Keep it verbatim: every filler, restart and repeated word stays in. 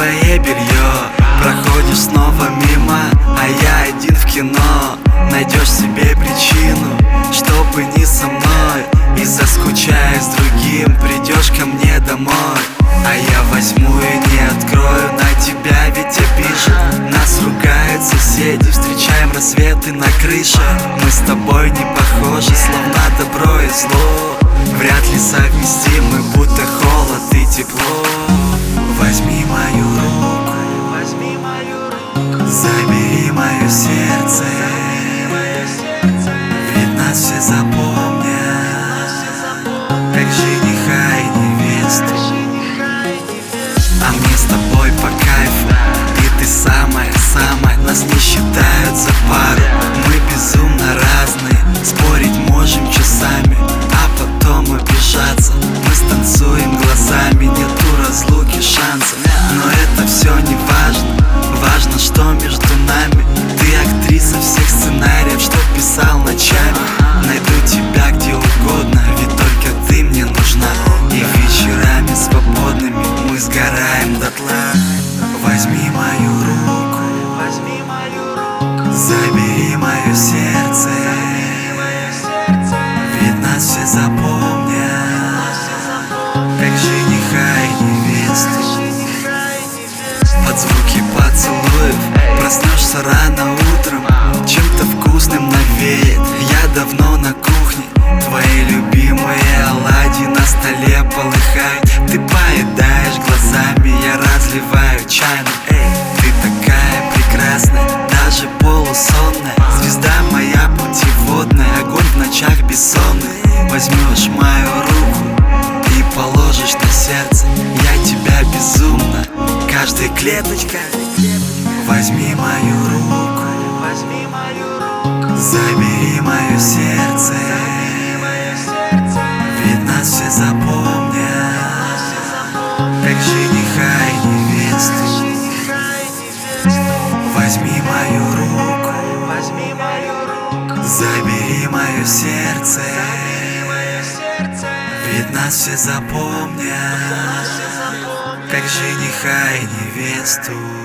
твое белье. Проходишь снова мимо, а я один в кино. Найдешь себе причину, чтобы не со мной, и заскучаешь с другим, придешь ко мне домой. А я возьму и не открою на тебя, ведь обижен. Нас ругают соседи, встречаем рассветы на крыше. Мы с тобой не похожи, словно добро и зло. Вряд ли совместимы, будто холод и тепло. Возьми мою руку, возьми мою руку, забери мое сердце, ведь нас все запомнят, как жениха и невесту. А мне с тобой по кайфу, и ты самая-самая. Нас не считают за пару, мы безумно разные. Спорить можем часами, а потом обижаться. Мы станцуем глазами, нету разлуки шансов. Но это все не важно, важно, что между нами. Ты актриса всех сценариев, что писал ночами. Найду тебя где угодно, ведь только ты мне нужна. И вечерами свободными мы сгораем дотла. Возьми мою руку, возьми мою руку, забери мое сердце, ведь нас все запомнят, как жениха и невесту. Под звуки поцелуев проснешься рано утром, чем-то вкусным навеет. Я давно на кухне, твои любимые оладьи на столе полыхают. Ты поедаешь глазами, я разливаю чайным. Эй, ты такая прекрасная, даже полусонная. Звезда моя путеводная, огонь в ночах бессонных. Возьмешь мою руку и положишь на сердце. Я тебя безумно, каждой клеточкой. Возьми мою руку, возьми мою руку, забери мое сердце, ведь нас все запомнят, как жениха и невесту. Возьми мою руку, возьми мою руку, забери мое сердце, ведь нас все запомнят, как жениха и невесту.